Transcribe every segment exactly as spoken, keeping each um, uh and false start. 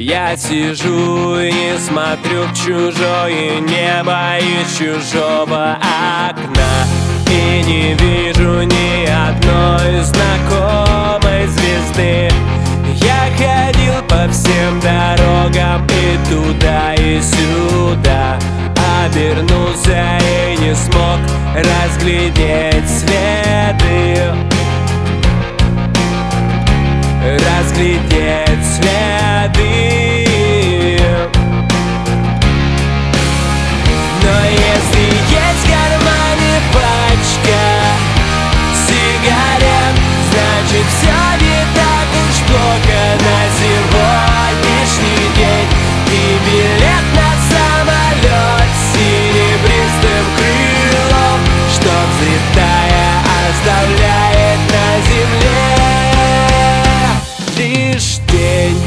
Я сижу и смотрю в чужое небо из чужого окна, и не вижу ни одной знакомой звезды. Я ходил по всем дорогам и туда, и сюда, обернулся и не смог разглядеть следы, разглядеть следы. Но если есть в кармане пачка сигарет, значит все не так уж плохо на сегодняшний день. И билет на самолет с серебристым крылом, что, взлетая, оставляет на земле лишь тень.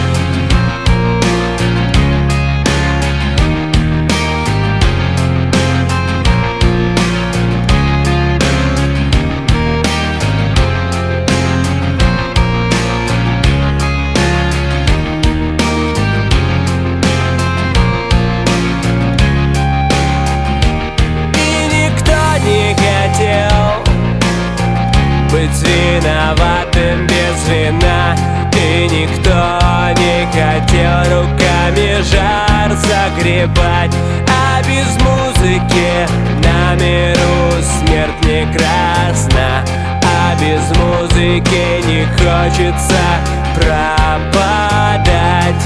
Быть виноватым без вина, и никто не хотел руками жар загребать. А без музыки на миру смерть не красна, а без музыки не хочется пропадать.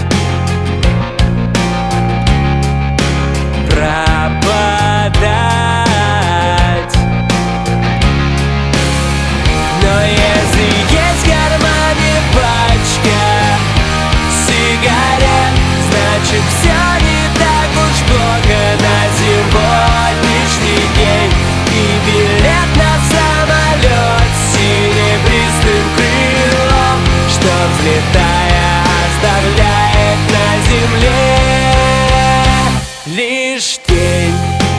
Пропадать. Но если есть в кармане пачка сигарет, значит все не так уж плохо на сегодняшний день. И билет на самолет с серебристым крылом, что, взлетая, оставляет на земле лишь тень.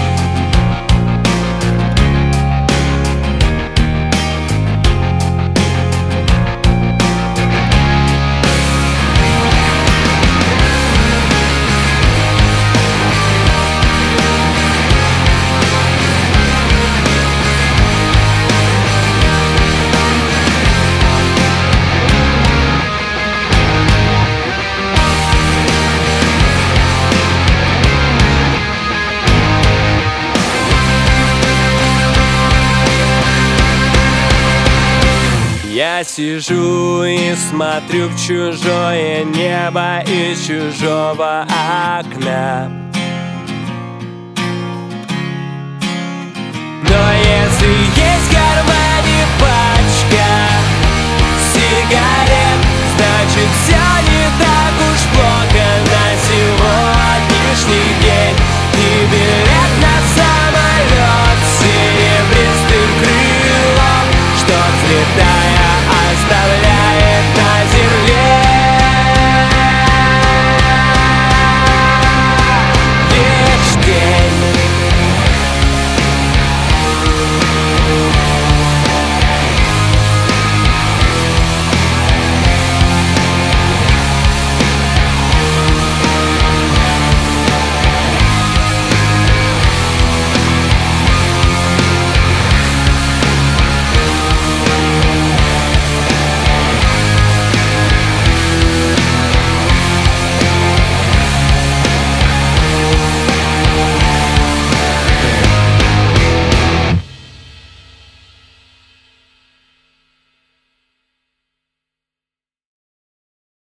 Я сижу и смотрю в чужое небо из чужого окна.